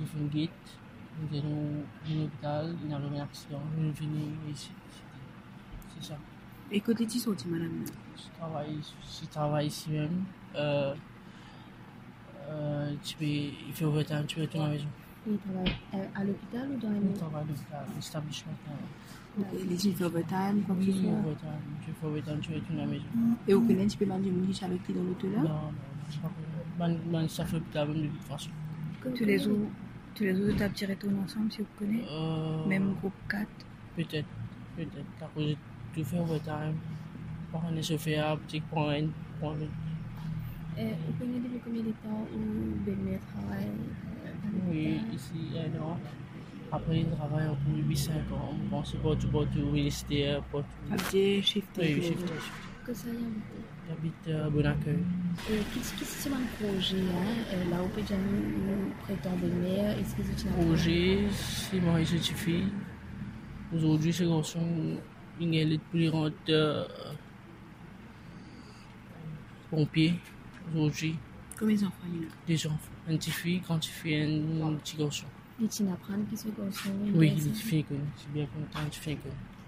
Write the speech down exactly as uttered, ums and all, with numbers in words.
j'ai fait une guide, nous allons à l'hôpital, il y a eu une accident, nous venons ici. C'est ça. Et côté tu sorti, madame? Je travaille, je travaille ici même. Euh, euh, tu peux, il fait overtime, tu peux retourner à la maison. Il travaille à l'hôpital ou dans la Il maison? travaille à l'hôpital, l'établissement. Ok, les gens font overtime, quoi que Oui, ce soit. overtime, tu fais overtime, tu retournes à la maison. Et au Kenya, tu peux demander une qui avec qui dans l'hôtel là? Non, non, je ne sais pas. Man, ça fait l'hôpital même de toute façon. Tous les autres, tous les autres étapes, tu retournes ensemble si vous connaissez? Euh, Même groupe quatre? Peut-être, peut-être. À cause de tout faire overtime. Par un chauffeur, petit point, point. Vous connaissez depuis combien de temps où belle-mère travaille à Oui, l'hôpital? ici, un an. Après, il travaille pour huit cinq ans. Bon, c'est pas tout, pas tout, ministère, pas tout. Habité, shifté. Oui, shifté. Que ça y est. J'habite à Bon Accueil. Et qu'est-ce que c'est un projet hein? Là, on peut déjà nous prétendre belle-mère. Est-ce que c'est un projet? C'est moi, je suffit. Aujourd'hui, ces garçons, il est pour les rendre euh, pompiers. Aujourd'hui. Combien d'enfants il y a? Des enfants. Un petit fille, grand petit fille, un petit garçon. Les petits apprennent qui sont garçons. Oui, les filles, c'est bien content, les filles.